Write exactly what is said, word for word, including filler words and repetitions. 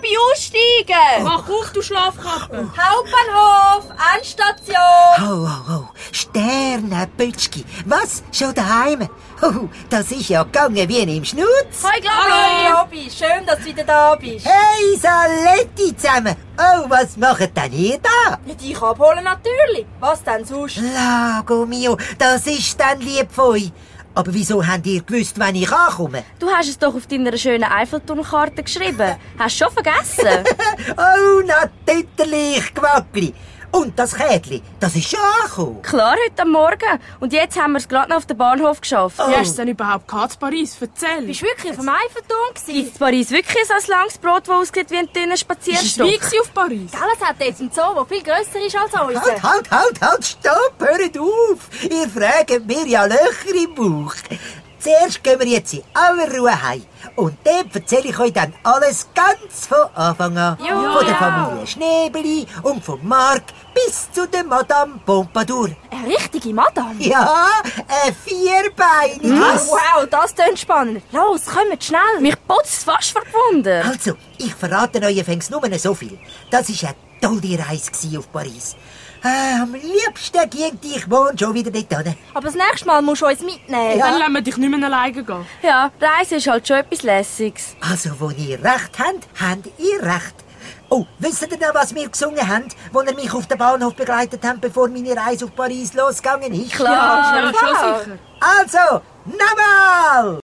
Abi, aussteigen! Mach auf, du Schlafkappe! Hauptbahnhof, Endstation! Oh, oh, oh, Sterne, Bütschki. Was? Schon daheim? Oh, das ist ja gegangen wie im Schnutz. Hi, Globi! Globi, schön, dass du wieder da bist. Hey, Saletti zusammen. Oh, was macht denn ihr da? Ja, dich abholen natürlich. Was denn sonst? Lago mio, das ist dann lieb von euch. Aber wieso habt ihr gewusst, wenn ich ankomme? Du hast es doch auf deiner schönen Eiffelturmkarte geschrieben. Hast du schon vergessen? Oh, na Tütterlich, Quackli. Und das Kätli, das ist schon angekommen. Klar, heute am Morgen. Und jetzt haben wir es gerade noch auf den Bahnhof geschafft. Wie hast du denn überhaupt gehabt in Paris? Erzähl! Bist du wirklich auf dem Eiffelturm gewesen? Ist Paris wirklich so ein langes Brot, das aussieht wie ein dünner Spazierstock? Bist du auf Paris? Gell, es hat jetzt einen Zoo, der viel grösser ist als unser. Halt, halt, halt, halt, stopp, hört auf. Ihr fragt mir ja Löcher im Bauch. Zuerst gehen wir jetzt in aller Ruhe heim. Und dort erzähle ich euch dann alles ganz von Anfang an. Ja. Von der Familie Schnäbeli und von Marc bis zu der Madame Pompadour. Eine richtige Madame? Ja, ein vierbeiniges. Wow, das klingt spannend. Los, kommt schnell. Mich putzt fast verwundert. Also, ich verrate euch fängs nur so viel. Das war eine tolle Reise auf Paris. Äh, am liebsten ging ich morgen schon wieder dort hin. Aber das nächste Mal musst du uns mitnehmen. Ja. Dann lassen wir dich nicht mehr alleine gehen. Ja, Reise ist halt schon etwas Lässiges. Also, wo ihr recht habt, habt ihr recht. Oh, wisst ihr noch, was wir gesungen haben, als ihr mich auf den Bahnhof begleitet habt, bevor meine Reise auf Paris losgegangen ist? Klar. Ja, schon sicher. Also, nochmal!